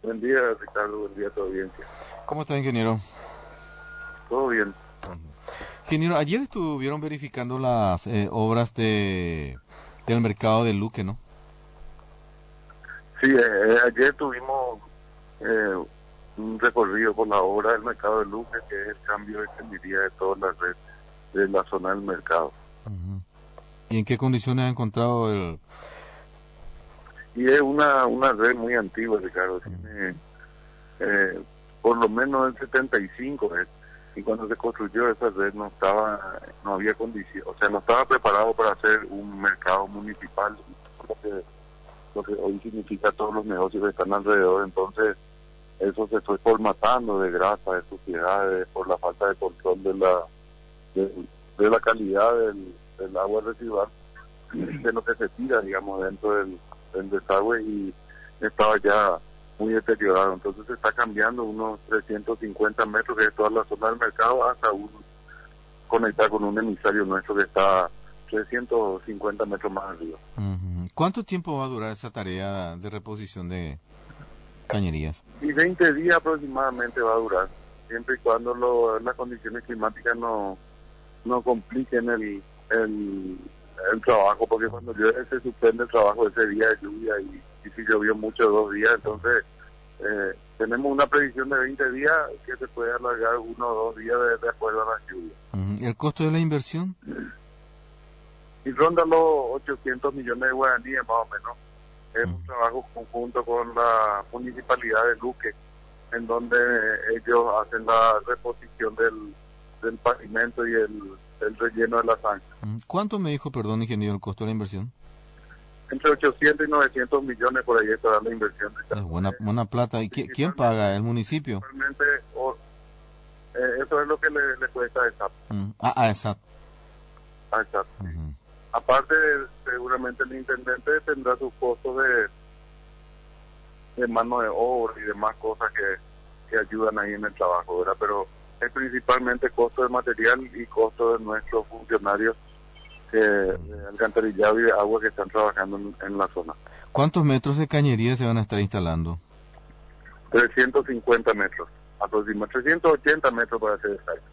Buen día, Ricardo. Buen día a tu audiencia. ¿Cómo está, ingeniero? Todo bien. Ingeniero, ayer estuvieron verificando las obras del mercado de Luque, ¿no? Sí, ayer tuvimos un recorrido por la obra del mercado de Luque, que es el cambio de ingeniería de toda la red de la zona del mercado. Uh-huh. ¿Y en qué condiciones ha encontrado el...? Y es una red muy antigua, Ricardo. Tiene por lo menos el 75, y cuando se construyó esa red no había condiciones, o sea, no estaba preparado para hacer un mercado municipal, lo que hoy significa todos los negocios que están alrededor. Entonces eso se fue formatando de grasa, de suciedades, por la falta de control de la calidad del agua residual, de lo que se tira, digamos, dentro del desagüe, y estaba ya muy deteriorado. Entonces se está cambiando unos 350 metros, que es toda la zona del mercado, hasta conectar con un emisario nuestro que está 350 metros más arriba. Uh-huh. ¿Cuánto tiempo va a durar esa tarea de reposición de cañerías? Y 20 días aproximadamente va a durar, siempre y cuando las condiciones climáticas no compliquen el trabajo, porque cuando llueve se suspende el trabajo ese día de lluvia, y si llovió mucho 2 días, entonces tenemos una previsión de 20 días que se puede alargar 1 o 2 días de acuerdo a la lluvia. Uh-huh. ¿El costo de la inversión? Y ronda los 800 millones de guaraníes más o menos. Es un trabajo conjunto con la municipalidad de Luque, en donde ellos hacen la reposición del pavimento y el relleno de la zanja. ¿Cuánto me dijo, perdón, ingeniero, el costo de la inversión? Entre 800 y 900 millones por ahí estará la inversión. Es buena plata. ¿Y quién paga? ¿El municipio? Eso es lo que le cuesta a ESAP. A ESAP. A ESAP. Uh-huh. Aparte, seguramente el intendente tendrá sus costos de mano de obra y demás cosas que ayudan ahí en el trabajo, ¿verdad? Pero es principalmente costo de material y costo de nuestros funcionarios de alcantarillado y de agua que están trabajando en la zona. ¿Cuántos metros de cañería se van a estar instalando? 350 metros, aproximadamente 380 metros para ser exacto.